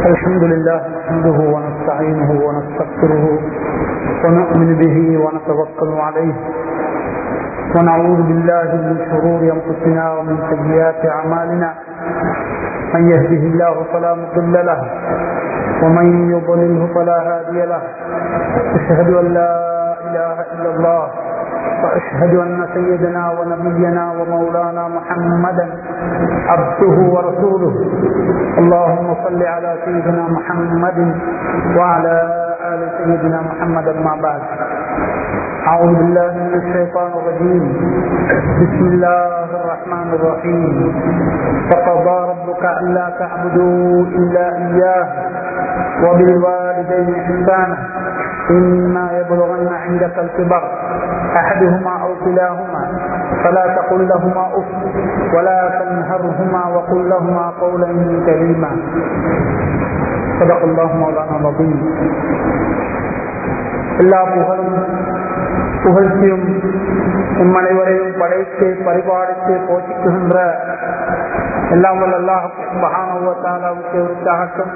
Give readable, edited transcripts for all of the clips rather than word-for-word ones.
الحمد لله نحمده ونستعينه ونستغفره ونؤمن به ونتوكل عليه ونعوذ بالله من شرور أنفسنا ومن سيئات أعمالنا من يهده الله فلا مضل له ومن يضلله فلا هادي له أشهد أن لا إله إلا الله وأشهد أن سيدنا ونبينا ومولانا محمدا عبده ورسوله اللهم صل على سيدنا محمد وعلى آل سيدنا محمد ما بعد أعوذ بالله من الشيطان الرجيم بسم الله الرحمن الرحيم فقضى ربك ألا تعبدوا إلا إياه وبالوالدين إحسانا إما يبلغن عندك الكبر أحدهما أو كلاهما فلا تقل لهما أف ولا تنهرهما وقل لهما قولا كريما صدق الله مولانا العظيم. எல்லா புகழ்ச்சியும் நம் அனைவரையும் படைத்து பரிபாலித்து போஷிக்குகின்ற எல்லாம் வல்ல அல்லாஹ் சுப்ஹானஹு வ தஆலாவுக்கு உரித்தாகட்டும்.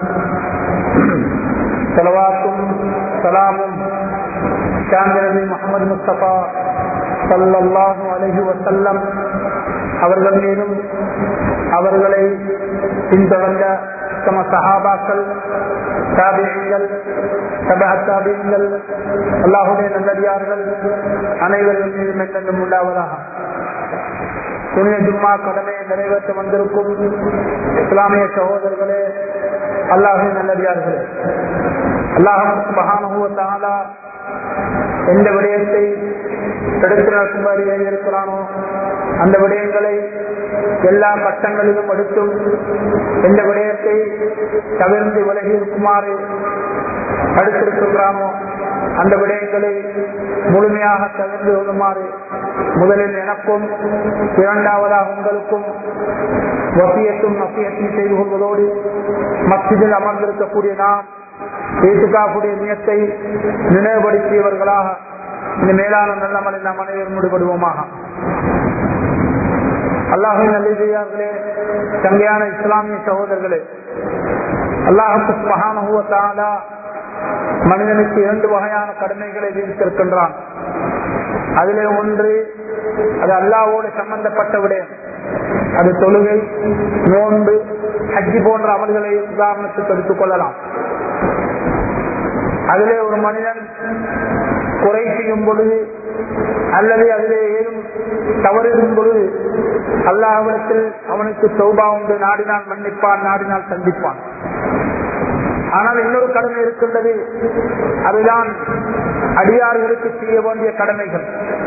ஸலவாத்தும் ஸலாமும் சாந்தி நபி முஹம்மது முஸ்தபா ஸல்லல்லாஹு அலைஹி வஸல்லம் அவர்கள் மீதும் அவர்களை பின்தொடர்ந்த தம சஹாபாக்கள், தாபிஈன்கள், தபஅத் தாபிஈன்கள், அல்லாஹ்வுடைய நல்லடியார்கள் அனைவரின் மீதும் என்றென்றும் உண்டாவதாக. புனித ஜும்மா கடமையை நிறைவேற்ற வந்திருக்கும் இஸ்லாமிய சகோதரர்களே, அல்லாஹ்வின் நல்லடியார்களே, அல்லாஹ் சுப்ஹானஹு வ தஆலா எந்த விடயத்தை எடுத்து நடக்குமாறு இருக்கிறானோ அந்த விடயங்களை எல்லா கட்டங்களிலும் எடுத்தும் எந்த விடயத்தை தவிர்த்து விலகி இருக்குமாறு அடுத்திருக்கின்றானோ அந்த விடயங்களை முழுமையாக தவிர்த்து கொள்ளுமாறு முதலில் எனக்கும் இரண்டாவதாக உங்களுக்கும் வசியத்தும் நசியத்தும் செய்து கொள்வதோடு மஸ்ஜிதில் அமர்ந்திருக்கக்கூடிய நாம் இத்காஃபுடைய நியத்தை நினைவுபடுத்தியவர்களாக இந்த மேலான நல்லமலை நாம் அனைவரும் முடிபடுவோமாக. அல்லாஹ்வின் நல்லடியார்களே, தங்கையான இஸ்லாமிய சகோதரர்களே, அல்லாஹ் சுப்ஹானஹு வ தஆலா மனிதனுக்கு 2 வகையான கடமைகளை விதித்திருக்கின்றான். அதிலே ஒன்று அது அல்லாஹ்வோடு சம்பந்தப்பட்ட விடயம், அது தொழுகை, நோன்பு, ஹஜ் போன்ற அமல்களை உதாரணத்துக்கு எடுத்துக் கொள்ளலாம். அதிலே ஒரு மனிதன் குறை செய்யும் பொழுது அல்லது அதிலே ஏதும் தவறும் பொழுது அல்லாஹ்விடத்தில் அவனுக்கு தௌபா உண்டு, நாடினால் மன்னிப்பான், நாடினால் சந்திப்பான். ஆனால் இன்னொரு கடமை இருக்கின்றது, அதுதான் அடியார்களுக்கு செய்ய வேண்டிய கடமைகள்.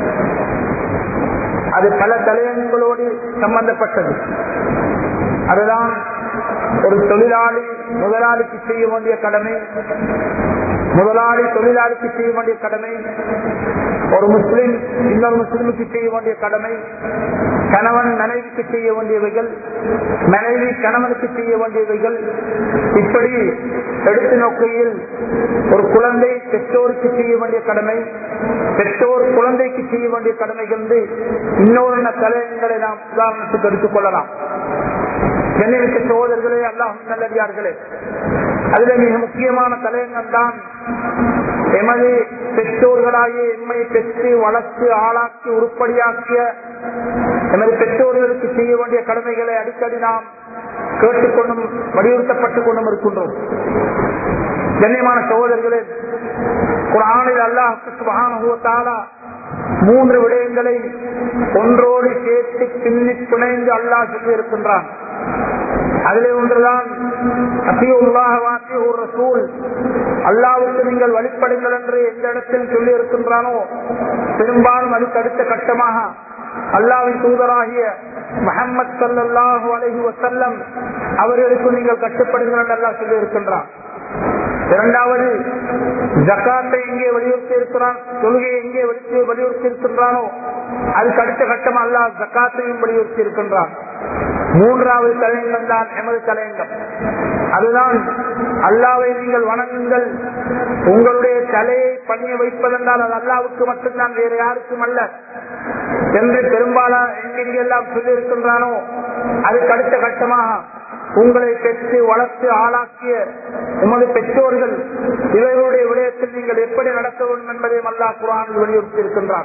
அது பல தலையங்களோடு சம்பந்தப்பட்டது. அதுதான் ஒரு தொழிலாளி முதலாளிக்கு செய்ய வேண்டிய கடமை, முதலாளி தொழிலாளிக்கு செய்ய வேண்டிய கடமை, ஒரு முஸ்லிம் இன்னொரு முஸ்லிமுக்கு செய்ய வேண்டிய கடமை, கணவன் மனைவிக்கு செய்ய வேண்டியவைகள், மனைவி கணவனுக்கு செய்ய வேண்டியவைகள். இப்படி எடுத்து நோக்கையில் ஒரு குழந்தை பெற்றோருக்கு செய்ய வேண்டிய கடமை, பெற்றோர் குழந்தைக்கு செய்ய வேண்டிய கடமைகள் இன்னொரு தலையங்களை நாம் உதாரணத்துக்கு எடுத்துக் கொள்ளலாம். கண்ணியமிக்க சகோதரர்களே, அல்லாஹ்வின் நல்லடியார்களே, அதில் மிக முக்கியமான தலையங்கள் தான் எமது பெற்றோர்களாகிய எம்மை பெற்று வளர்த்து ஆளாக்கி உருப்படியாக்கிய எமது பெற்றோர்களுக்கு செய்ய வேண்டிய கடமைகளை அடிக்கடி நாம் கேட்டுக்கொண்டும் வலியுறுத்தப்பட்டுக் கொண்டும் இருக்கின்றோம். கண்ணியமான சகோதரர்களே, குர்ஆனில் அல்லாஹ் சுப்ஹானஹு வ தஆலா 3 விடயங்களை ஒன்றோடு சேர்த்து பின்னி பிணைந்து அல்லாஹ் சொல்லி இருக்கின்றான். அதிலே ஒன்றுதான் அத்தியுல்லாஹ் வ அத்தியுர் ரசூல், அல்லாஹ்வுக்கு நீங்கள் வழிபடுங்கள் என்று எந்த இடத்தில் சொல்லி இருக்கின்றானோ பெரும்பாலும் அதுக்கு அடுத்த கட்டமாக அல்லாஹ்வின் தூதராகிய முஹம்மது ஸல்லல்லாஹு அலைஹி வஸல்லம் அவர்களுக்கு நீங்கள் கட்டுப்படுங்கள் என்று அல்லாஹ் சொல்லி இருக்கின்றான். இரண்டாவது, ஜகாத்தை எங்கே வலியுறுத்தி இருக்கிறான், தொழுகையை எங்கே வலியுறுத்தி இருக்கின்றானோ அதுக்கு அடுத்த கட்டம் அல்லாஹ் ஜகாத்தையும் வலியுறுத்தி இருக்கின்றான். மூன்றாவது தலையங்கம் தான் எமது தலையங்கம். அதுதான் அல்லாஹ்வை நீங்கள் வணங்குங்கள், உங்களுடைய தலையை பணிய வைப்பதென்றால் அது அல்லாஹ்வுக்கு மட்டும்தான், வேறு யாருக்கும் அல்ல என்று பெரும்பாலான எங்கெல்லாம் சொல்லி இருக்கின்றானோ அதுக்கு அடுத்த கட்டமாக உங்களை பெற்று வளர்த்து ஆளாக்கிய உமது பெற்றோர்கள் இவர்களுடைய விடயத்தில் நீங்கள் எப்படி நடக்க வேண்டும் என்பதையும் அல்லாஹ் குர்ஆனில் வலியுறுத்தி இருக்கின்றார்.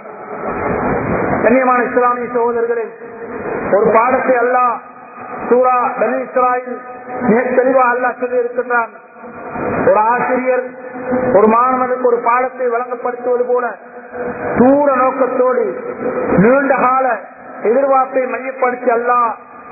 கண்ணியமான இஸ்லாமிய சகோதரர்களே, ஒரு பாடத்தை அல்லாஹ் சூரா பனி இஸ்ராயில் மிக தெளிவாக அல்லாஹ் சொல்லி இருக்கின்றான். ஒரு ஆசிரியர் ஒரு மாணவனுக்கு ஒரு பாடத்தை வழங்கப்படுத்துவது போல தூர நோக்கத்தோடு நீண்ட கால எதிர்பார்ப்பை மையப்படுத்தி அல்லாஹ்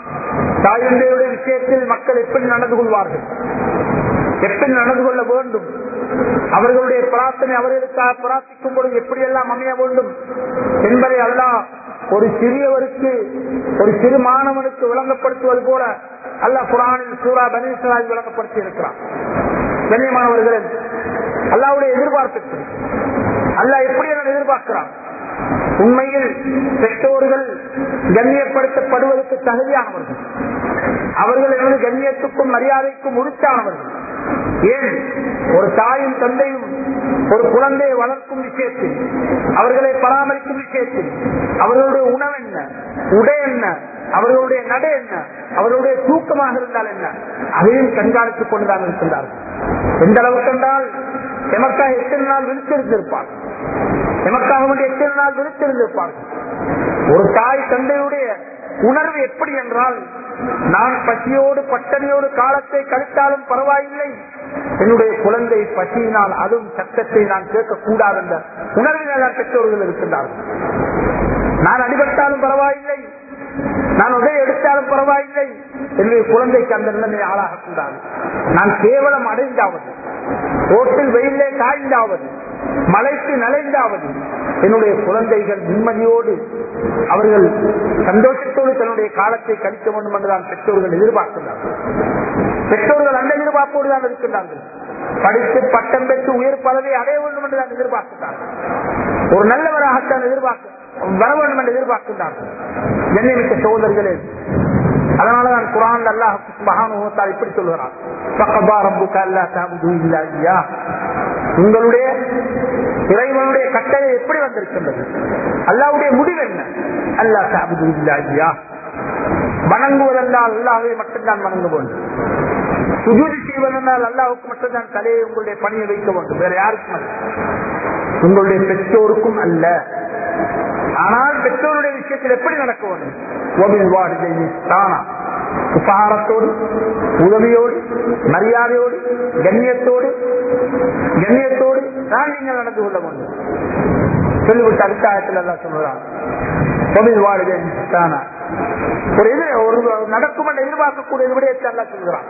தாயுடைய விஷயத்தில் மக்கள் எப்படி நடந்து கொள்வார்கள், எப்படி நடந்து கொள்ள வேண்டும், அவர்களுடைய பிரார்த்தனை அவர்களுக்காக பிரார்த்திக்கும் பொழுது எப்படியெல்லாம் அமைய வேண்டும் என்பதை அல்லாஹ் ஒரு சிறியவருக்கு ஒரு சிறு மாணவனுக்கு விளங்கப்படுத்துவது போல அல்லாஹ் குர்ஆனில் சூரா பனி இஸ்ராயில் விளங்கப்படுத்தி இருக்கிறான். கண்ணியமானவர்களே, அல்லாஹ்வுடைய எதிர்பார்ப்பு அல்லாஹ் எப்படி எதிர்பார்க்கிறான்? உண்மையில் பெற்றோர்கள் கண்ணியப்படுத்தப்படுவதற்கு தகுதியானவர்கள், அவர்கள் எனது கண்ணியத்துக்கும் மரியாதைக்கும் உரித்தானவர்கள். ஏன் ஒரு தாயும் தந்தையும் ஒரு குழந்தையை வளர்க்கும் விஷயத்தில், அவர்களை பராமரிக்கும் விஷயத்தில் அவர்களுடைய உணவு என்ன, உடை என்ன, அவர்களுடைய நடை என்ன, அவர்களுடைய தூக்கமாக இருந்தால் என்ன, அதையும் கண்காணித்துக் கொண்டுதான் இருக்கின்றார்கள். எந்த அளவுக்கு என்றால் எமக்காக எத்தனை நாள் விழித்திருந்திருப்பார், எமக்காக வேண்டிய எத்தனை நாள் விழித்திருந்திருப்பார்கள். ஒரு தாய் தந்தையுடைய உணர்வு எப்படி என்றால், நான் பசியோடு பட்டணியோடு காலத்தை கழித்தாலும் பரவாயில்லை, என்னுடைய குழந்தை பசியினால் அதுவும் சத்தத்தை நான் கேட்கக்கூடாது என்ற உணர்வினால் பெற்றோர்கள் இருக்கின்றார்கள். நான் அடிபட்டாலும் பரவாயில்லை, நான் உதவி எடுத்தாலும் பரவாயில்லை, என்னுடைய குழந்தைக்கு அந்த நிலைமை ஆளாகக்கூடாது. நான் கேவலம் அடைந்தாவது, ரோட்டில் வெயிலே காய்ந்தாவது, மலைக்கு நலைந்தாவது, என்னுடைய குழந்தைகள் நிம்மதியோடு அவர்கள் சந்தோஷத்தோடு தன்னுடைய காலத்தை கழிக்க வேண்டும் என்றுதான் பெற்றோர்கள் எதிர்பார்க்கிறார்கள். பெற்றோர்கள் அந்த எதிர்பார்ப்போடு தான் இருக்கின்றார்கள். படித்து பட்டம் பெற்று உயர் பதவியை அடைய வேண்டும் என்றுதான் எதிர்பார்க்கிறார்கள். ஒரு நல்லவராகத்தான் வர வேண்டும் என்று எதிர்பார்க்கின்றார்கள். என்னைமிக்க சகோதரர்களே, அதனாலதான் குர்ஆன் அல்லாஹ் சுப்ஹானஹு வ தஆலா இப்படி சொல்கிறார், ஃபகபா ரப்புக அல்லா தஅபுது இல்லா இய்யாஹ். உங்களுடைய இறைவனுடைய கட்டளை எப்படி வந்திருக்கின்றது, அல்லாஹ்வுடைய முடிவு என்ன? அல்லா தஅபுது இல்லா இய்யாஹ். வணங்குவதென்றால் அல்லாஹ்வை மட்டும்தான் வணங்க வேண்டும். சுஜூது செய்வதென்றால் அல்லாஹ்வுக்கு மட்டும்தான் தலையை உங்களுடைய பணியை வைக்க வேண்டும், வேற யாருக்கும் அல்ல, உங்களுடைய பெற்றோருக்கும் அல்ல. ஆனால் பெற்றோருடைய விஷயத்தில் எப்படி நடக்க வேண்டும்? உபகாரத்தோடு, உதவியோடு, மரியாதையோடு, கண்ணியத்தோடு தான் நீங்கள் நடந்து கொள்ள வேண்டும். சொல்லிவிட்டு அடித்தாயத்தில் எல்லாம் சொல்றான், ஒரு இது ஒரு நடக்கும் என்று எதிர்பார்க்கக்கூடிய விடயத்தை எல்லாம் சொல்கிறான்.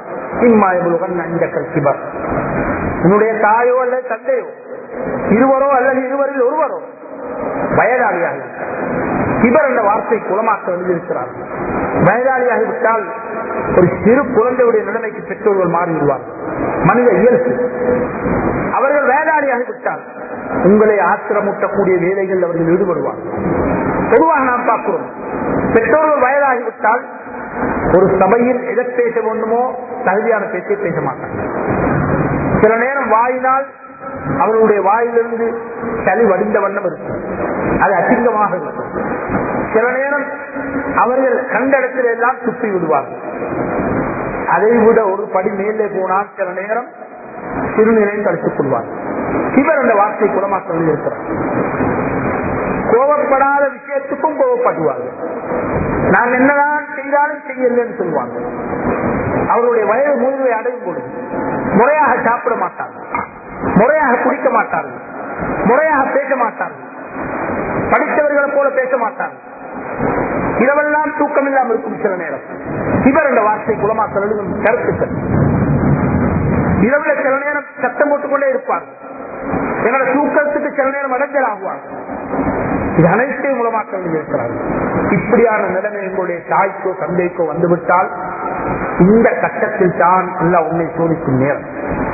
உன்னுடைய தாயோ அல்லது தந்தையோ, இருவரோ அல்லது இருவரில் ஒருவரோ வயதாளியாக இவர் என்ற வார்த்தை குலமாக்க எழுதியிருக்கிறார். வயதாளியாகிவிட்டால் ஒரு சிறு குழந்தையுடைய நிலைமைக்கு பெற்றோர்கள் மாறிவிடுவார்கள். மனித இயல்பு. அவர்கள் வயதாளியாகிவிட்டால் உங்களை ஆத்திரமூட்டக்கூடிய வேலைகள் அவர்கள் ஈடுபடுவார்கள். பொதுவாக நாம் பார்க்கிறோம், பெற்றோர்கள் வயதாகிவிட்டால் ஒரு சபையில் எதை பேச வேண்டுமோ தகுதியான பேச்சை பேச மாட்டார்கள். சில நேரம் வாயினால் அவர்களுடைய வாயிலிருந்து சளி வடிந்த வண்ணம் இருக்கும், அது அசிங்கமாக இருக்கும். சில நேரம் அவர்கள் கண்ட இடத்தில் எல்லாம் துப்பி விடுவார்கள். அதை விட ஒரு படி மேலே போனால் சில நேரம் சிறுநீரை கழித்துக் கொள்வார்கள். இவர் அந்த வார்த்தை குலமாக்க இருக்கிறார். கோபப்படாத விஷயத்துக்கும் கோபப்படுவார்கள். நான் என்னதான் செய்தாலும் செய்யலன்னு சொல்லுவாங்க. அவருடைய வயது முழுவை அடையும் பொழுது முறையாக சாப்பிட மாட்டார்கள், முறையாக குடிக்க மாட்டார்கள், முறையாக பேச மாட்டார்கள், படித்தவர்களை போல பேச மாட்டார்கள். இரவெல்லாம் தூக்கம் இல்லாமல் இருக்கும். சில நேரம் இவர் என்ற வார்த்தை குலமாக்கல் எழுதும் கருத்துக்கள். இரவுல சில நேரம் சத்தம் போட்டுக்கொண்டே இருப்பார்கள். எங்களோட தூக்கத்துக்கு சில நேரம் அடைஞ்சல் ஆகுவார்கள். இது அனைத்தையும் மூலமாக்கல் இருக்கிறார்கள். இப்படியான நிலைமை எங்களுடைய தாய்க்கோ தந்தைக்கோ வந்துவிட்டால் இந்த கட்டத்தில் தான் எல்லாம் உன்னை சோதிக்கும் நேரம்.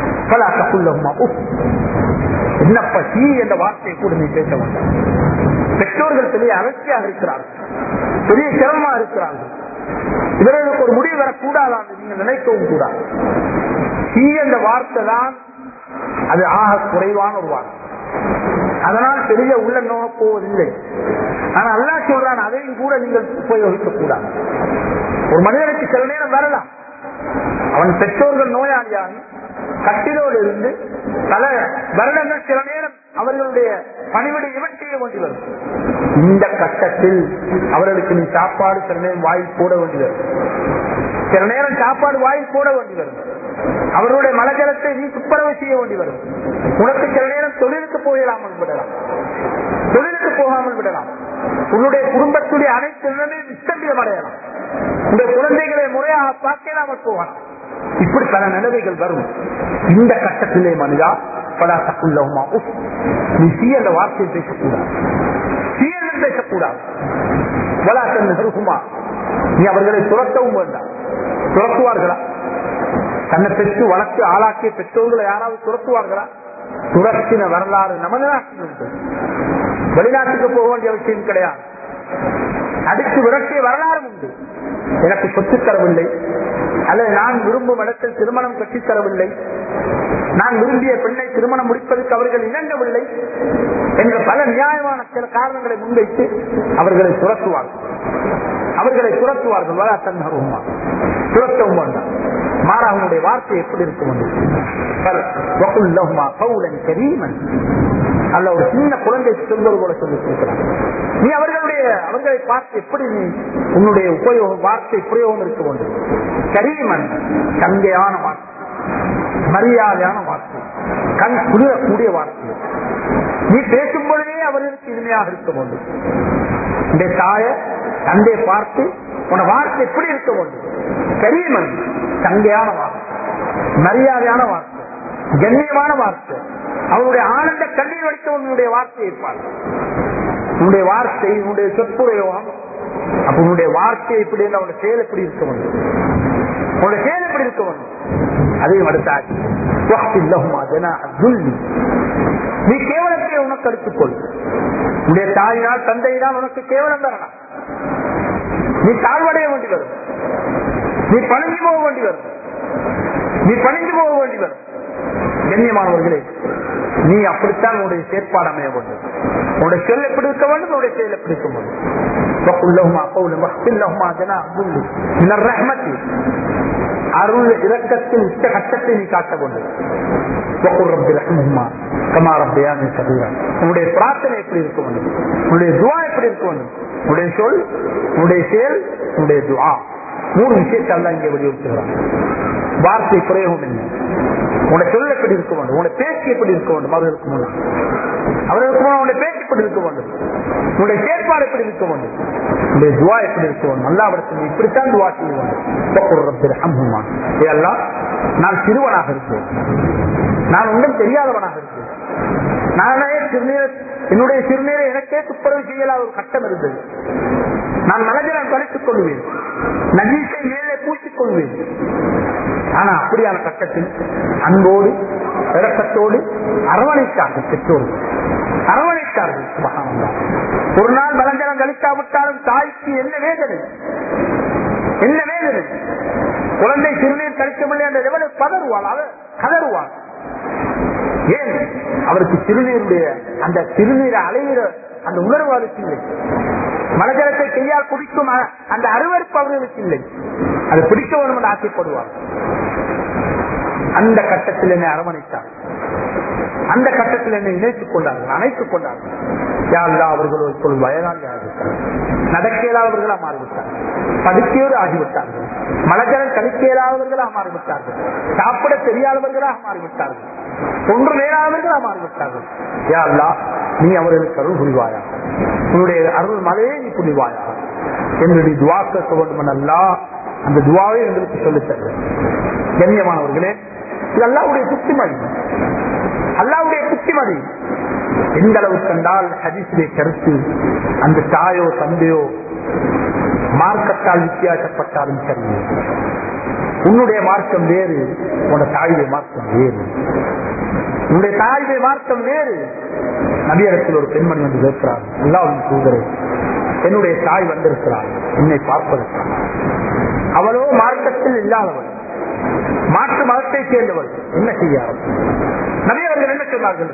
என்னப்ப சீ என்ற வார்த்தையை கூட நீ பேச வேண்டாம். பெற்றோர்கள் பெரிய அலட்சியாக இருக்கிறார்கள், பெரிய சிரமமா இருக்கிறார்கள். இவர்களுக்கு ஒரு முடிவு வரக்கூடாதான் நீங்க நினைக்கவும் கூடாது. சீ என்ற வார்த்தை தான் அது ஆக குறைவான ஒரு வார்த்தை. அதனால் பெரிய உள்ள நோக போவதில்லை. ஆனா அல்லாஹ் சொல்றான், அதையும் கூட நீங்கள் உபயோகிக்க கூடாது. ஒரு மனிதனுக்கு சில நேரம் வரலாம், அவன் பெற்றோர்கள் நோயாளியாகி கட்டிலோடு இருந்து பல வருடங்கள் சில நேரம் அவர்களுடைய பணிவிடை இவற்றையே வேண்டி வரும். இந்த கட்டத்தில் அவர்களுக்கு நீ சாப்பாடு சில நேரம் வாயில் போட வேண்டி வரும். சில நேரம் சாப்பாடு வாயில் போட வேண்டி வரும். அவர்களுடைய மலஜலத்தை நீ துப்புரவு செய்ய வேண்டி வரும். உனக்கு சில நேரம் தொழிலுக்கு போயிடாமல் விடலாம், தொழிலுக்கு போகாமல் விடலாம். உன்னுடைய குடும்பத்துடைய அனைத்து நிலைமையும் நிச்சயம் அடையலாம். உங்களுடைய குழந்தைகளை முறையாக பார்க்கலாமல் போகலாம். இப்படி பல நிலைமைகள் வரும். இந்த கட்டத்திலே மனிதா பல தக்குள்ளவுமா நீ சீயல வார்த்தையை பேசக்கூடாது, சீயல் பேசக்கூடாது. வலாசன்மா நீ அவர்களை துரத்தவும் வேண்டாம். துரத்துவார்களா? தன்னை பெற்று வளர்த்து ஆளாக்கிய பெற்றோர்களை யாராவது துரத்துவார்களா? துரத்தின வரலாறு நமது நாட்டில் உண்டு. வெளிநாட்டுக்கு போக வேண்டிய அவசியம் கிடையாது. அடித்து விரட்டிய வரலாறு உண்டு. எனக்கு சொத்துத் தரவில்லை, அல்லது நான் விரும்பும் இடத்தில் திருமணம் கட்டித் தரவில்லை, நான் விரும்பிய பெண்ணை திருமணம் முடிப்பதற்கு அவர்கள் இணங்கவில்லை என்ற பல நியாயமான சில காரணங்களை முன்வைத்து அவர்களை துரத்துவார்கள். அவர்களை துரத்துவார்கள். துரத்தவும் வேண்டாம். மாறாவுடைய வார்த்தை எப்படி இருக்கும்? அல்ல ஒரு சின்ன குழந்தை சொல்வது போல சொல்லி கொடுக்கிறார். நீ அவர்களை பார்த்து எப்படி நீ உன்னுடைய உபயோகம் வார்த்தை பிரயோகம் இருக்க வேண்டும்? கரீமன் தங்கையான வார்த்தை, மரியாதையான வார்த்தை, கண் குளிரக்கூடிய வார்த்தை. நீ பேசும் பொழுதே அவர்களுக்கு இனிமையாக இருக்க வேண்டும். இந்த தாய தந்தை பார்த்து உன வார்த்தை எப்படி இருக்க வேண்டும்? கரீமன் தங்கையான வார்த்தை, மரியாதையான வார்த்தை, கண்ணியமான வார்த்தை. அவனுடைய ஆனந்த கண்ணீர் வடித்த உன்னுடைய வார்த்தை இருப்பார். உன்னுடைய வார்த்தை, உன்னுடைய சொற்புரையோகம், அப்ப உன்னுடைய வார்த்தை எப்படி இருந்தால் அவனுடைய செயல் எப்படி இருக்க வேண்டும்? உன்னுடைய செயல் எப்படி இருக்க வேண்டும்? அதையும் அடுத்தாச்சு நீ கேவலத்தை உனக்கு எடுத்துக்கொள். உன்னுடைய தாயினால் தந்தையினால் உனக்கு கேவலம் தரலாம். நீ தாழ்வடைய வேண்டி வரும். நீ பணிஞ்சு போக வேண்டி வரும். நீ பணிஞ்சு போக வேண்டி வரும். கண்ணியமானவர்களே, நீ அப்படித்தான் உன்னுடைய செயற்பாடு அமைய வேண்டும். உன்னுடைய செயல் எப்படி இருக்க வேண்டும்? உன்னுடைய செயல் எப்படி இருக்க வேண்டும்? அருள் இரக்கத்தின் உச்ச கட்டத்தை நீ காட்ட வேண்டும். உன்னுடைய பிரார்த்தனை எப்படி இருக்க வேண்டும்? உன்னுடைய துவா எப்படி இருக்க வேண்டும்? உன்னுடைய சொல், உன்னுடைய செயல், உன்னுடைய துவா, 3 விஷயத்தை அல்ல இங்கே வலியுறுத்துகிறான். வார்த்தை பிரயோகம் என்ன? உன்னுடைய சொல் எப்படி இருக்க வேண்டும்? உன்னுடைய பேச்சு எப்படி இருக்க வேண்டும்? அவர்களுக்கு முன்னாள் உன்னுடைய பேச்சு எப்படி இருக்க வேண்டும்? உன்னுடைய செயற்பாடு எப்படி இருக்க வேண்டும்? உன்னுடைய துவா எப்படி இருக்க வேண்டும்? அல்லாஹ்விடத்தில் இப்படித்தான் துவா செய்ய வேண்டும். நான் சிறுவனாக இருக்கிறேன், நான் ஒன்றும் தெரியாதவனாக இருக்கிறேன், நானே என்னுடைய சிறுநீரை எனக்கே துப்புரவு செய்யலாத ஒரு கட்டம் இருந்தது. நான் மனதில் கழித்துக் கொள்வேன், நஜீசை மேலே பூசிக் கொள்வேன். ஆனா அப்படியான கட்டத்தில் அன்போடு இரக்கத்தோடு அரவணைத்தார்கள் பெற்றோர்கள், அரவணைத்தார்கள். ஒரு நாள் மலஞ்சலம் கழிக்காவிட்டாலும் தாய்க்கு என்ன வேதனை, என்ன வேதனை! குழந்தை சிறுநீர் கழிக்கவில்லை என்ற லெவலில் பதறுவாள், அவர் கதறுவாள். ஏன்? அவருக்கு சிறுநீருடைய அந்த சிறுநீரை அலைகிற அந்த உணர்வு அவருக்கு இல்லை. மலஜலத்தை கையால் குடிக்கும் அந்த அருவருப்பு அவர்களுக்கு இல்லை. அது பிடிக்க வேண்டும் என்று ஆசைப்படுவார். அந்த கட்டத்தில் என்னை அரவணைத்தார், அந்த கட்டத்தில் என்னை இணைத்துக் கொண்டார்கள், அணைத்துக் கொண்டார்கள். யாரெல்லாம் அவர்கள் ஒரு வயதாகி ஆகிவிட்டார்கள், நடக்க இயலாதவர்களா மாறிவிட்டார்கள், படுக்கையோடு ஆகிவிட்டார்கள், மலஜலம் கழிக்க இயலாதவர்களாக மாறிவிட்டார்கள், சாப்பிட தெரியாதவர்களாக மாறிவிட்டார்கள், ஒன்று மேலாதவர்களாக மாறிவிட்டார்கள். யாரெல்லாம் நீ அவர்களுக்கு அருள் புரிவாயா, உன்னுடைய அருள் மலையை நீ புரிவாயா என்னுடைய துவா கேட்க வேண்டும். அல்லா அந்த துவாவை எங்களுக்கு சொல்லித் தருவேன். கண்ணியமானவர்களே, இது அல்லாஹ்வுடைய புத்திமதி, அல்லாஹ்வுடைய புத்திமதி. எந்த அளவுக்கு கண்டால் ஹதீஸிலே கருத்து, அந்த தாயோ தந்தையோ மார்க்கத்தால் வித்தியாசப்பட்டாலும் சரி, உன்னுடைய மார்க்கம் வேறு, உன்னுடைய தாயுடைய மார்க்கம் வேறு, உன்னுடைய தாயுடைய மார்க்கம் வேறு. நபியிடத்தில் ஒரு பெண்மணி வந்து கேட்கிறார், அல்லாஹ்வின் தூதரே, என்னுடைய தாய் வந்திருக்கிறார் என்னை பார்ப்பதற்காக. அவளோ மார்க்கத்தில் இல்லாதவள், மாற்று மதத்தை சேர்ந்தவள், என்ன செய்யார்? நபி அவர்கள் என்ன சொன்னார்கள்?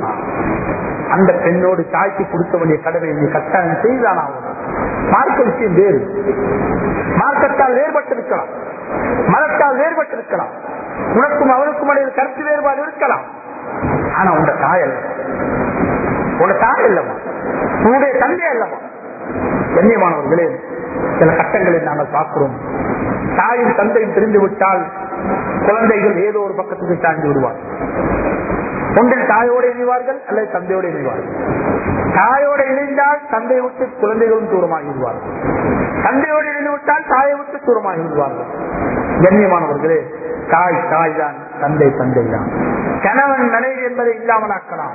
அந்த பெண்ணோடு தாய்க்கு கொடுக்க வேண்டிய கடமை நீ கட்டாயம் செய்தான் ஆகும். மார்க்க விஷயம் வேறு, மார்க்கத்தால் வேறுபட்டிருக்கலாம், மதத்தால் வேறுபட்டிருக்கலாம், உனக்கும் அவனுக்கும் இடையில் கருத்து வேறுபாடு இருக்கலாம். ஆனா உண்ட தாய் அல்ல, உன்ட தாய் அல்லவா, உன்னுடைய தந்தை அல்லவா. கண்ணியமானவர்களே, சில கட்டங்களில் நாங்கள் பார்க்கிறோம், தாயும் தந்தையும் தெரிந்து விட்டால் குழந்தைகள் ஏதோ ஒரு பக்கத்துக்கு சாய்ந்து விடுவார். ஒன்றில் தாயோடு இணைவார்கள் அல்லது தந்தையோடு இணைவார்கள். தாயோடு இணைந்தால் தந்தையை விட்டு குழந்தைகளும் தூரமாகி விடுவார்கள். தந்தையோடு இணைந்து விட்டால் தாயை விட்டு தூரமாகி விடுவார்கள். கண்ணியமானவர்களே, தாய் தாய் தான், தந்தை தந்தை தான். கணவன் மனைவி என்பதை இல்லாமலாக்கலாம்,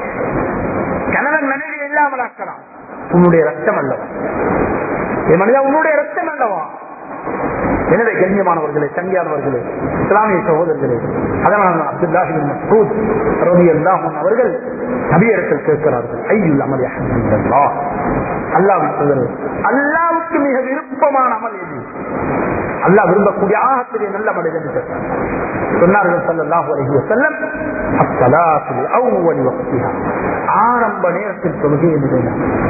கணவன் மனைவி இல்லாமலாக்கலாம். உன்னுடைய ரத்தம் அல்லவா, மனிதா உன்னுடைய ரத்தம் அல்லவா. எனவே கண்ணியமானவர்களே, சங்கியானவர்களே, இஸ்லாமிய சகோதரர்களே, அதனால் அப்துல்லாஹி பின் மஸ்ஊத் ரலியல்லாஹு அன்ஹு அவர்கள் நபியிடத்தில் கேட்கிறார்கள், ஐயுல் அமலி அஹ்மதுல்லாஹ், அல்லாஹ்வுக்கு அல்லாஹ்வுக்கு மிக விருப்பமான அமல் எது, அல்லாஹ் விரும்பக்கூடிய ஆகக்கூடிய நல்ல அமல் என்று கேட்டார். சொன்னார்கள் ஸல்லல்லாஹு அலைஹி வஸல்லம், அஸ்ஸலாத்து அவ்வலி வக்திஹா, ஆரம்ப நேரத்தில் தொழுகை என்று.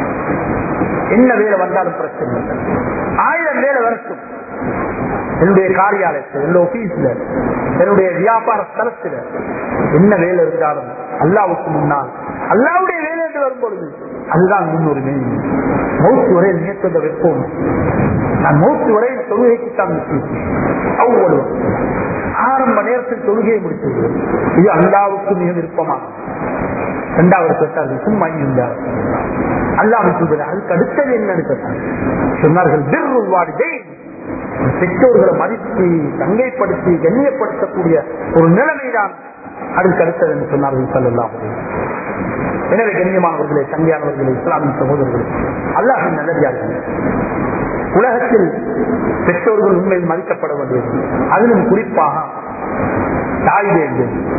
என்ன வேலை வந்தாலும் பிரச்சனை இல்லை, 1000 வேலை வரட்டும், என்னுடைய காரியாலயத்தில், என்னுடைய ஆபீஸ்ல, என்னுடைய வியாபார ஸ்தலத்தில் என்ன வேலை இருந்தாலும் அல்லாஹ்வுக்கு முன்னால் அல்லாஹ்வுடைய வேலை என்று வரும்பொழுது அதுதான் முன்னுரிமை. மௌத்து வரை நியத்தத்தை வைப்போம், நான் மௌத்து வரை தொழுகைக்குத்தான் அவ்வளவு ஆரம்ப நேரத்தில் தொழுகையை முடித்து இது அல்லாஹ்வுக்கு மிக விருப்பமா. இரண்டாவது கேட்டார்கள், சும்மா இருந்தார் அல்லாஹ் சொல்கிறார், அதுக்கு அடுத்தது என்னன்னு கேட்டாங்க. சொன்னார்கள், பிர்ருல் வாலிதைன், பெற்றோர்களை மதித்து தங்கைப்படுத்தி கண்ணியப்படுத்தக்கூடிய ஒரு நிலைமைதான் அதுக்கு அடுத்தது என்று சொன்னார்கள் ஸல்லல்லாஹு அலைஹி வஸல்லம். எனவே கண்ணியமானவர்களே, சங்கையானவர்களே, இஸ்லாமிய சகோதரர்களே, அல்லாஹ்வின் நல்லடியார்களே, உலகத்தில் பெற்றோர்கள் உண்மையில் மதிக்கப்பட வேண்டியது. அதிலும் குறிப்பாக தாயுடைய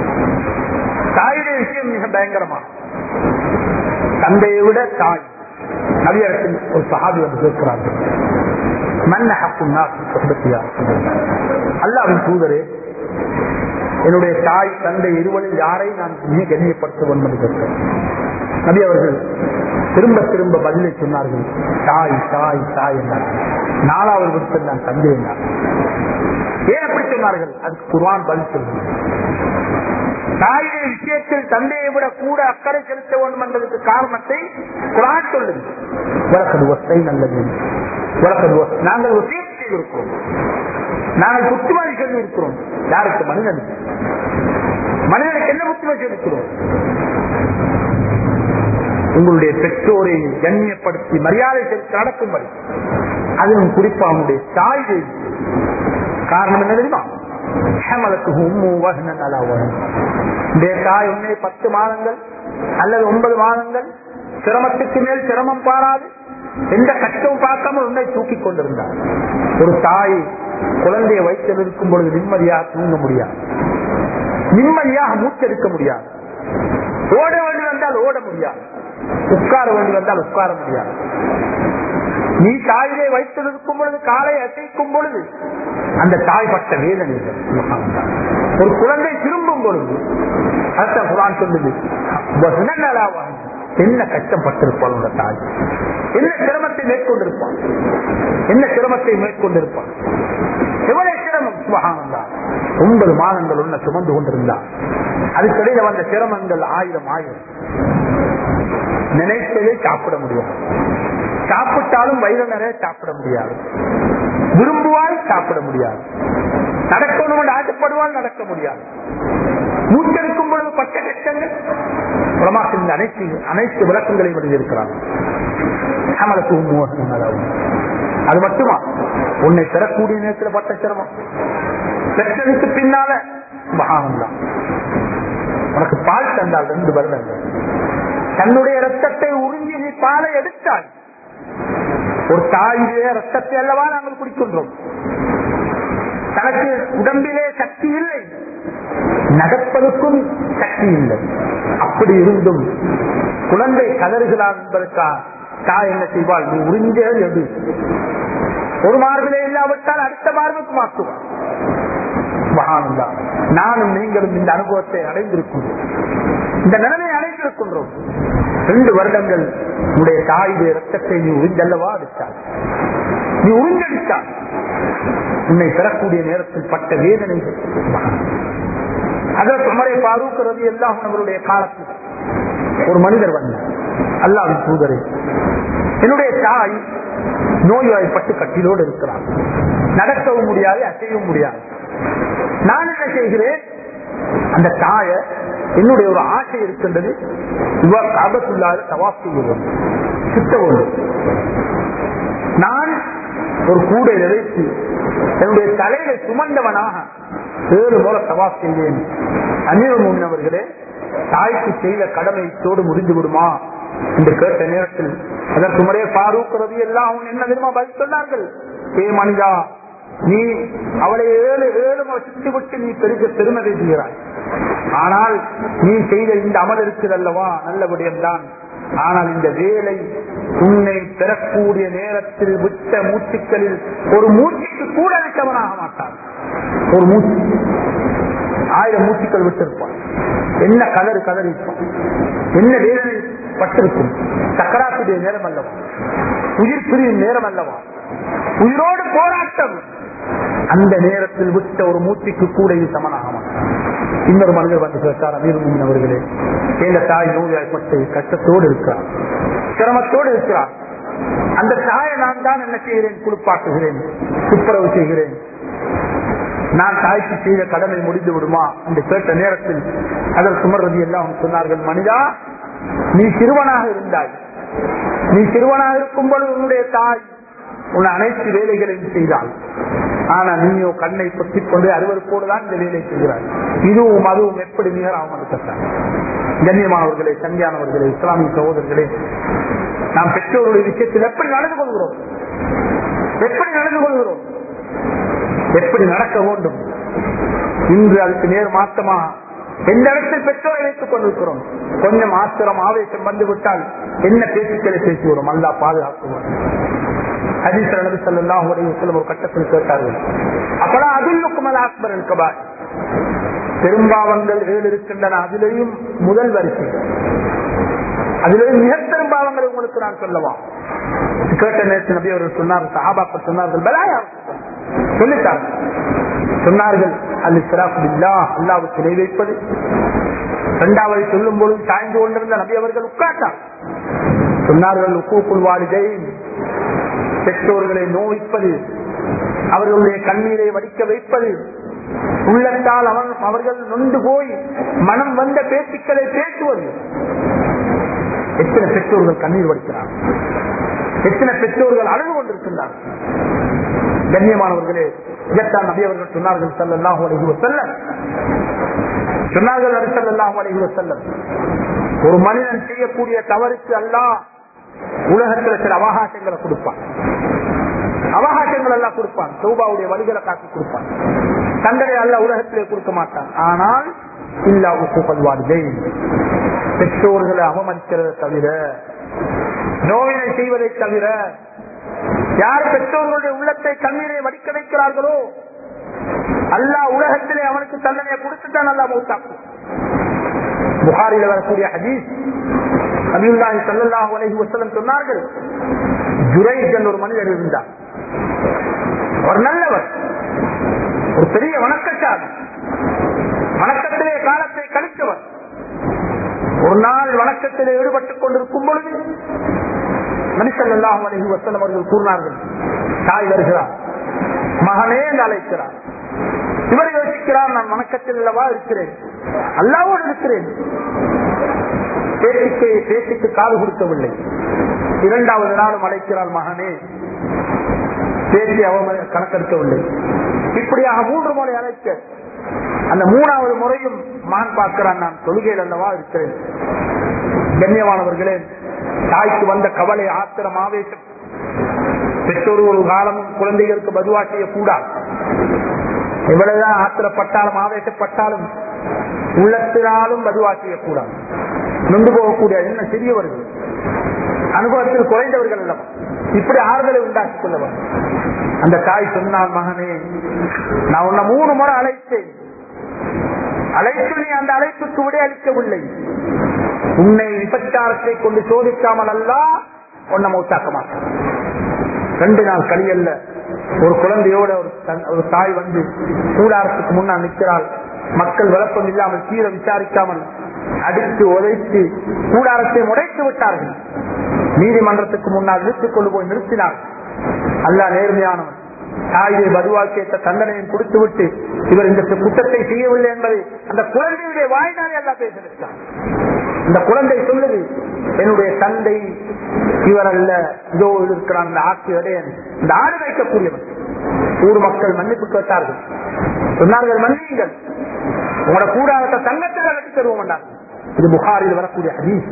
விஷயம் மிக பயங்கரமான. தந்தையை விட தாய். நபியரத்தில் ஒரு சஹாபி வந்து கேட்கிறார்கள், அல்லாஹ்வின் தூதரே, என்னுடைய தாய் தந்தை இருவரில் யாரை நான் கண்ணியப்படுத்துவேன் என்று கேட்கிறேன். நபி அவர்கள் திரும்ப திரும்ப பதிலை சொன்னார்கள், தாய் தாய் தாய் என்றார்கள். 4வது விருப்பம் நான் தந்தை என்றார். ஏன் அப்படி சொன்னார்கள்? அதுக்கு குர்ஆன் பதில் சொல்லுங்கள். தாயுடைய விஷயத்தில் தந்தையை விட கூட அக்கறை செலுத்த வேண்டும் என்பதற்கு காரணத்தை குர்ஆன் சொல்லுங்கள். நல்லது, நாங்கள் வசியத் செய்திருக்கிறோம், நாங்கள் புத்துமதி சொல்லி இருக்கிறோம். யாருக்கு? மனிதனுக்கு. மனிதனுக்கு என்ன புத்துமதி இருக்கிறோம்? உங்களுடைய பெற்றோரை கண்ணியப்படுத்தி மரியாதை செலுத்தி நடக்கும்படி. அதுவும் குறிப்பா அவனுடைய தாய். காரணம் என்ன தெரியுமா? தாய் உன்னை 10 மாதங்கள் அல்லது 9 மாதங்கள் சிரமத்துக்கு மேல் சிரமம் பாராது, எந்த கஷ்டமும் பார்க்காமல் உன்னை தூக்கி கொண்டிருந்தார். ஒரு தாய் குழந்தையை வயிற்றில் இருக்கும் பொழுது நிம்மதியாக தூங்க முடியாது, நிம்மதியாக மூச்செடுக்க முடியாது, ஓட வேண்டி வந்தால் ஓட முடியாது, உட்கார வேண்டி வந்தால் உட்கார முடியாது. நீ தாயிலே வயிற்றில் இருக்கும் பொழுது, காலை அசைக்கும் பொழுது அந்த தாய் பட்ட வேதனை. ஒரு குழந்தை திரும்பும் பொழுது அதான் குர்ஆன் சொல்லுது, என்ன கஷ்டப்பட்டிருப்பாள் அந்த தாய், என்ன சிரமத்தை மேற்கொண்டிருப்பான், என்ன சிரமத்தை மேற்கொண்டிருப்பான், எவ்வளவு சிரமம். சுபஹானல்லாஹ், 9 மாதங்கள் உன்னை சுமந்து கொண்டிருந்தார். அதுக்கிடையில வந்த சிரமங்கள் 1000. நினைத்ததை சாப்பிட முடியாது, சாப்பிட்டாலும் வயிறு நிறைய சாப்பிட முடியாது, விரும்புவால் சாப்பிட முடியாது, நடக்கணும் என்று ஆசைப்படுவால் நடக்க முடியாது, மூச்செடுக்கும் பொழுது பட்ட கஷ்டங்கள். உலமாக்களின் அனைத்து விளக்கங்களையும் எழுதியிருக்கிறார். அது மட்டுமா, உன்னை பெறக்கூடிய நேரத்தில் பட்ட சிரமம், பெற்றதுக்கு பின்னால சுபஹானல்லாஹ் உனக்கு பால் தந்தால் 2 வருடங்கள், தன்னுடைய ரத்தத்தை உறிஞ்சி நீ பாலை எடுத்தால், ஒரு தாயுடைய ரத்தத்தை அல்லவா நாங்கள் குடிக்கின்றோம். தனக்கு உடம்பிலே சக்தி இல்லை, நடப்பதற்கும் சக்தி இல்லை. அப்படி இருந்தும் குழந்தை கதறுகிறார் என்பதற்காக தாய் என்ன செய்வாள்? நீ உறிஞ்ச எடு, ஒரு மார்பிலே இல்லாவிட்டால் அடுத்த மார்புக்கு மாற்றுவார். நானும் நீங்களும் இந்த அனுபவத்தை அடைந்திருக்கின்றோம், இந்த நிலைமை அடைந்திருக்கின்றோம். 2 வருடங்கள் உன்னுடைய தாயுடைய ரத்தத்தை நீ உறிஞ்சல்லவா அடித்தாள், நீ உறிஞ்சடித்தாள். உன்னை பெறக்கூடிய நேரத்தில் பட்ட வேதனைகள். அதற்கு உமரே ஃபாரூக் ரலியல்லாஹு அன்ஹு அவருடைய காலத்தில் ஒரு மனிதர் வந்தார். அல்லாஹ்வின் தூதரே, என்னுடைய தாய் நோய்வாய்ப்பட்டு கட்டிலோடு இருக்கிறார், நடக்கவும் முடியாது, அசையவும் முடியாது. நான் என்ன செய்கிறேன்? அந்த தாய என்னுடைய ஒரு ஆசை இருக்கின்றது, இவர் காபத்துள்ளாத தவாப் செய்கிறோம், சுத்தவோடு நான் ஒரு கூடையில வைத்து என்னுடைய தலையில சுமந்தவனாக 7 முறை தவாப் செய்வேன். அமீருல் முஃமினீன் அவர்களே, தாய்க்கு செய்த கடமையோடு முடிந்து விடுமா என்று கேட்ட நேரத்தில் அதற்கு உமரே ஃபாரூக் ரலியல்லாஹு அன்ஹு என்ன தெரியுமா பதில் சொன்னார்கள்? ஏ மனிதா, நீ அவளை 7 முறை சுற்றி விட்டு நீ பெருமை செய்கிறாய். ஆனால் நீ செய்த இந்த அமல் இருக்குது அல்லவா, நல்ல விடயம்தான். ஆனால் இந்த வேலை உன்னை பெறக்கூடிய நேரத்தில் விட்ட மூச்சுக்களில் ஒரு மூச்சுக்கு கூட விட்டவனாக மாட்டான். ஒரு மூச்சு 1000 மூச்சுக்கள் விட்டிருப்பான். என்ன கதறிப்பான், என்ன வேதனை பட்டிருக்கும். சக்கராத்துடைய நேரம் அல்லவா, உயிர் பிரியும் நேரம் அல்லவா, உயிரோடு போராட்டம். அந்த நேரத்தில் விட்ட ஒரு மூச்சுக்கு கூட இது சமனாக மாட்டான். இன்னொரு மனிதர் வந்து கேட்டார், அமீருல் முஃமினீன் அவர்களே, எங்க தாய் நோய்வாய்ப்பட்டு கஷ்டத்தோடு இருக்கிறார், சிரமத்தோடு இருக்கிறார். அந்த தாயை நான் தான் என்ன செய்கிறேன்? குளிப்பாட்டுகிறேன், துப்புரவு செய்கிறேன். நான் தாய்க்கு செய்த கடமை முடிந்து விடுமா என்று கேட்ட நேரத்தில் அதற்கு உமர் ரலியல்லாஹு அன்ஹு சொன்னார்கள், மனிதா, நீ சிறுவனாக இருந்தாய். நீ சிறுவனாக இருக்கும் பொழுது உன்னுடைய தாய் உன் அனைத்து வேலைகளையும் செய்தாள். ஆனா நீயோ கண்ணை பொத்திக் கொண்டு அருவருப்போடுதான் இந்த வேலை செய்கிறாய். இதுவும் அதுவும் எப்படி நிகராகும்? கண்ணியமானவர்களே, சங்கியானவர்களே, இஸ்லாமிய சகோதரர்களே, நாம் பெற்றோருடைய விஷயத்தில் எப்படி நடந்து கொள்கிறோம்? எப்படி நடக்க வேண்டும்? இன்று அதுக்கு நேர் மாற்றமாக எந்த இடத்தில் பெற்றோரை வைத்துக் கொண்டிருக்கிறோம்? கொஞ்சம் ஆத்திரம் ஆவேசம் வந்துவிட்டால் என்ன பேச்சுக்களை பேசுகிறோம்? அல்லாஹ் பாதுகாக்குவோம். ஹதீஸ்ல நபி ஸல்லல்லாஹு அலைஹி வஸல்லம் ஒரு கட்டத்தில் கேட்டார்கள், அப்பலா அதுல்லுக்கும் அலா அக்பரில் கபார், பெரும்பாவங்கள் 7 இருக்கின்றன, அதிலேயும் முதல் வரிசை, அதிலேயும் மிக பெரும்பாவங்களை உங்களுக்கு நான் சொல்லவா? கேட்ட நேரத்தில் நபி அவர்கள் சொன்னார்கள், சஹாபாக்கள் சொன்னார்கள், பலாயா சொல்லிட்டார். சொன்னார்கள், அல் இஸ்ராஃப் பில்லாஹ், அல்லாஹ்வுக்கு இணை வைப்பது. இரண்டாவது சொல்லும் பொழுது சாய்ந்து கொண்டிருந்த நபி அவர்கள் உட்கார்ந்தார். சொன்னார்கள், உக்கூக்குல் வாலிதைன், பெற்றோர்களை நோய்ப்பது, அவர்களுடைய கண்ணீரை வடிக்க வைப்பது, உள்ளத்தால் அவர்கள் நொந்து போய் மனம் வந்த பேச்சுக்களை பேசுவது. எத்தனை பெற்றோர்கள் கண்ணீர் வடிக்கிறார், எத்தனை பெற்றோர்கள் அழுது கொண்டிருக்கின்றார். கண்ணியமானவர்களே, இதைத்தான் நபி அவர்கள் சொன்னார்கள் ஸல்லல்லாஹு அலைஹி வஸல்லம். சொன்னார்கள் நபி ஸல்லல்லாஹு அலைஹி வஸல்லம், ஒரு மனிதன் செய்யக்கூடிய தவறுக்கு அல்லாஹ் உலகத்தில் சில அவகாசங்களை கொடுப்பான். அவகாசங்கள் எல்லாம் கொடுப்பான், தௌபாவுடைய வழிகளை காட்டி கொடுப்பான். தண்டனை அல்லாஹ் உலகத்திலே கொடுக்க மாட்டான். ஆனால் இல்லா உக்கூக்குல் வாலிதைன், பெற்றோர்களை அவமதிக்கிறதை தவிர, நோயினை செய்வதை தவிர, யார் பெற்றோர்களுடைய உள்ளத்தை கண்ணீரை வடிக்க வைக்கிறார்களோ அல்லாஹ் உலகத்திலே அவனுக்கு தண்டனையை கொடுத்துட்டான், அல்லாஹ் மௌத்தாக்கும். புகாரில வரக்கூடிய ஹதீஸ், நபியுல்லாஹி ஸல்லல்லாஹு அலைஹி வஸல்லம் சொன்னார்கள், ஜுரைஜ் என்ற ஒரு மனிதர் இருந்தார். ஒரு நல்லவர், ஒரு பெரிய வணக்கச்சார், வணக்கத்திலே காலத்தை கழித்தவர். ஒரு நாள் வணக்கத்திலே ஈடுபட்டுக் கொண்டிருக்கும் பொழுது நபி ஸல்லல்லாஹு அலைஹி வஸல்லம் அவர்கள் கூறினார்கள், தாய் வருகிறார், மகனே என்று அழைக்கிறார். இவர் யோசிக்கிறார், நான் வணக்கத்தில் அல்லவா இருக்கிறேன், அல்லாஹ்வோடு இருக்கிறேன், பேச்சுக்கு காது கொடுக்கவில்லை. 2வது நாளும் அழைக்கிறார், மகனே, பேசி அவன் கணக்கெடுக்கவில்லை. இப்படியாக 3 முறை அழைக்க, அந்த 3வது முறையும் மகன் பார்க்கிறான், நான் தொழுகையில் அல்லவா இருக்கிறேன். கண்ணியமானவர்களே, தாய்க்கு வந்த கவலை, ஆத்திரம், ஆவேசம். பெற்றோர் ஒரு காலமும் குழந்தைகளுக்கு பதுவா செய்யக்கூடாது. எவ்வளவுதான் ஆத்திரப்பட்டாலும் ஆவேசப்பட்டாலும் உள்ளத்தினாலும் பதுவா செய்யக்கூடாது. நொந்து போகக்கூடிய என்ன சிறியவர்கள், அனுபவத்தில் குறைந்தவர்கள் அல்லவா, இப்படி ஆறுதலை உண்டாக்கிக் கொள்ளவர். அந்த தாய் சொன்னார், மகனே, நான் உன்னை 3 முறை அழைத்தேன், அழைத்து நீ அந்த அழைப்புக்கு விட அளிக்கவில்லை. உன்னை விபச்சாரத்தை கொண்டு சோதிக்காமல் அல்லாஹ் உன்னை மௌத்தாக்க மாட்டான். 2 நாள் கழியல்ல ஒரு குழந்தையோட ஒரு தாய் வந்து கூடாரத்துக்கு முன்னால் நிற்கிறாள். மக்கள் விளப்பம் இல்லாமல் தீர விசாரிக்காமல் அடித்து உதைத்து கூடாரத்தை முடைத்து விட்டார்கள். நீதிமன்றத்துக்கு முன்னால் இழுத்துக் கொண்டு போய் நிறுத்தினார். அல்லாஹ் நேர்மையானவன். தாயை பதுவால் கேட்ட தண்டனையும் கொடுத்து விட்டு இவர் இந்த குற்றத்தை செய்யவில்லை என்பதை அந்த குழந்தையுடைய வாய்நாளே எல்லாம் பேசினார். இந்த குழந்தை சொல்லுது, என்னுடைய தந்தை இவர் அல்ல, இதோ இருக்கிறான் இந்த ஆட்சியடையன், இந்த ஆடு வைக்கக்கூடியவன். ஊர் மக்கள் மன்னிப்பு கேட்டார்கள். சொன்னார்கள், மன்னியுங்கள், உங்களோட கூடாரத்தை தங்கத்தில் அழைத்து தருவோம் என்றார்கள். இது புகாரில் வரக்கூடிய ஹதீஸ்.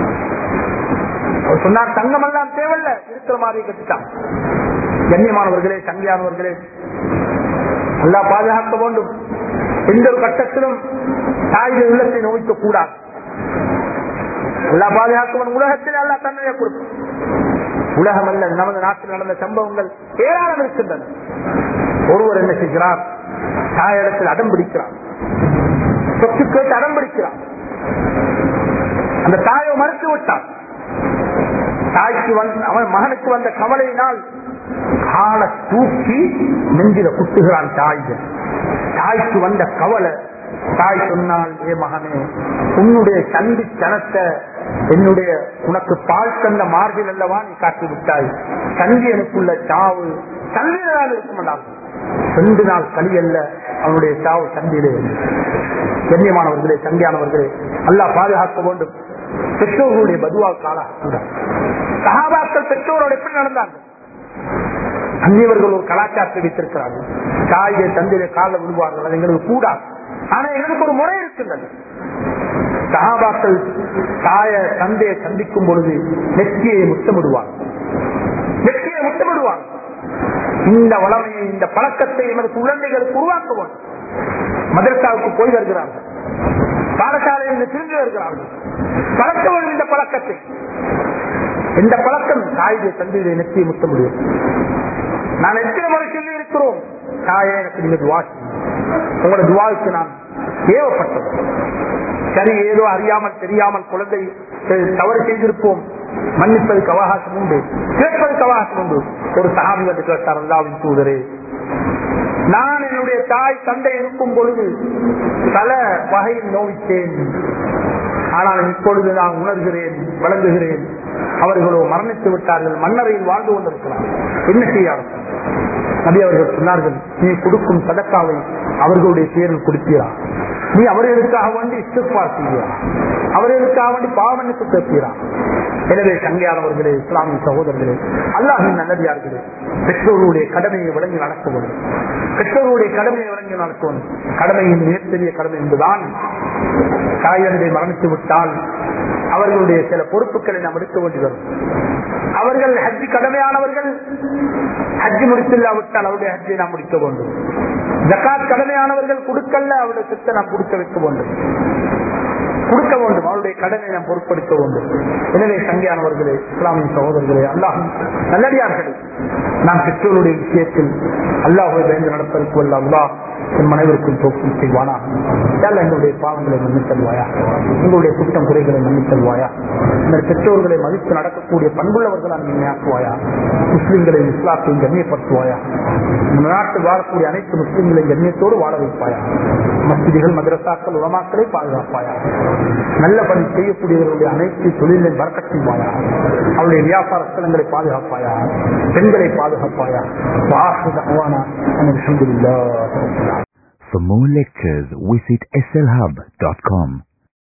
அவர் சொன்னார், தங்கம் எல்லாம் தேவையில்ல, இருக்கிற மாதிரி கட்டிட்டான். கண்ணியமானவர்களே, சங்கியானவர்களே, அல்லாஹ் பாதுகாக்க வேண்டும். எந்த ஒரு கட்டத்திலும் தாய்கள் உள்ளத்தை நோய்க்க கூடாது. அல்லாஹ் பாதுகாக்க உலகத்தில் அல்லாஹ் தன்மையை கொடுக்கும். உலகம் அல்ல, நமது நாட்டில் நடந்த சம்பவங்கள் ஏராளம் இருக்கின்றன. ஒருவர் என்ன செய்கிறார், தாயிடத்தில் அடம் பிடிக்கிறார், சொத்து கேட்டு அடம் பிடிக்கிறார். அந்த தாயை மறுத்து விட்டார். தாய்க்கு அவன் மகனுக்கு வந்த கவலையினால் காலை தூக்கி நெஞ்சில குத்துகிறான் தாய்கள். தாய்க்கு வந்த கவலை. தாய் சொன்னால், ஏ மகனே, உன்னுடைய சந்தி சனத்தை என்னுடைய உனக்கு பால் தந்த மார்பில் அல்லவா நீ காட்டி விட்டாய். சந்தி எனக்குள்ள சாவு சந்தியில்தான் இருக்கும். 2 நாள் கழியல்ல அவனுடைய சாவு சந்தியிலே. கண்ணியமானவர்களே, சங்கியானவர்களே, அல்லாஹ் பாதுகாக்க வேண்டும். பெற்றோர்களுடைய பதுவால் காலாக சஹாபாக்கள் பெற்றோரோடு எப்படி நடந்தாங்க? அந்நியவர்கள் ஒரு கலாச்சாரத்தை வைத்திருக்கிறார்கள். தாயை தந்தையை கால விடுவார்கள், அது எங்களுக்கு கூடாது. ஆனா எங்களுக்கு ஒரு முறை இருக்கின்றது. சஹாபாக்கள் தாய தந்தையை சந்திக்கும் பொழுது நெற்றியை முத்தமிடுவார்கள். நெற்றியை முத்தமிடுவார்கள். இந்த வளமையை, இந்த பழக்கத்தை எமது குழந்தைகளுக்கு உருவாக்க வேண்டும். மதரசாவுக்கு போய் வருகிறார்கள், பாடசாலையில் திரும்பி வருகிறார்கள். பழக்க வேண்டும் இந்த பழக்கத்தை. இந்த பழக்கம் தாயை தந்தையை நெற்றியை முத்தமிடுவோம். நான் எத்தனை முறை சொல்லி இருக்கிறோம், தாயே எனக்கு நீங்க துவா, உங்களோட துவாவுக்கு நான் தேவைப்பட்டது. சரி, ஏதோ அறியாமல் தெரியாமல் குழந்தை தவறு செய்திருப்போம், மன்னிப்பதற்கு அவகாசம் உண்டு, கேட்பதற்கு அவகாசம் உண்டு. ஒரு சஹாபி வந்து கேட்டார், அல்லாஹ்வின் தூதரே, நான் என்னுடைய தாய் தந்தை இருக்கும் பொழுது பல வகையில் நோவித்தேன். ஆனால் இப்பொழுது நான் உணர்கிறேன், வழங்குகிறேன், அவர்களோ மரணித்து விட்டார்கள், மன்னரையில் வாழ்ந்து கொண்டிருக்கிறார்கள், என்ன செய்யார்கள்? நபி அவர்கள் சொன்னார்கள், நீ கொடுக்கும் சதக்காவை அவர்களுடைய பேரில் கொடுப்பீரா? நீ அவர்களுக்காக வேண்டி இஸ்திக்பார் செய்வீரா? அவர்களுக்காக வேண்டி பாவமன்னிப்பு கேட்பீரா? எனவே சங்கையானவர்களே, இஸ்லாமிய சகோதரர்களே, அல்லாஹ்வின் நல்லடியார்களே, பெற்றோருடைய கடமையை வழங்கி நடக்க வேண்டும். பெற்றோருடைய கடமையை வழங்கி நடக்க வேண்டும். கடமையின் மிகப்பெரிய கடமை என்பதுதான் தாயந்தை மரணித்து விட்டால் அவர்களுடைய சில பொறுப்புகளை நாம் எடுக்க வேண்டி வரும். அவர்கள் ஹஜ்ஜி கடமையானவர்கள், ஹஜ்ஜி முடித்தில்லாவிட்டால் அவருடைய ஹஜ்ஜை நாம் முடிக்க வேண்டும். ஜகாத் கடமையானவர்கள் கொடுக்கல, அவருடைய சொத்தை நாம் கொடுக்க வைக்க வேண்டும், கொடுக்க வேண்டும். அவருடைய கடனை நாம் பொறுப்படுத்த வேண்டும். எனவே சங்கையானவர்களே, இஸ்லாமிய சகோதரர்களே, அல்லாஹ் நல்லடியார்களே, நாம் பெற்றோருடைய விஷயத்தில் அல்லாஹ்வை பயந்து நடப்பதற்கு வல்ல அல்லாஹ் என் அனைவருக்கும் தோற்றம் செய்வானா. எங்களுடைய பாவங்களை மன்னித்தல்வாயா, எங்களுடைய குற்றம் குறைகளை மன்னித்தல்வாயா, இந்த பெற்றோர்களை மதித்து நடக்கக்கூடிய பண்புள்ளவர்களால் நீயாக்குவாயா. முஸ்லிம்களை இஸ்லாத்தையும் கண்ணியப்படுத்துவாயா. நாட்டில் வாழக்கூடிய அனைத்து முஸ்லிம்களை கண்ணியத்தோடு வாழ வைப்பாயா. மஸ்ஜிதுகள், மதரசாக்கள், உலமாக்களை பாதுகாப்பாயா. நல்ல பணி செய்யக்கூடியவர்களுடைய அனைத்து தொழிலை வரக்கட்டுவாயா. அவருடைய வியாபார ஸ்தலங்களை பாதுகாப்பாயா. பெண்களை பாதுகாப்பாயா. For more lectures, visit slhub.com.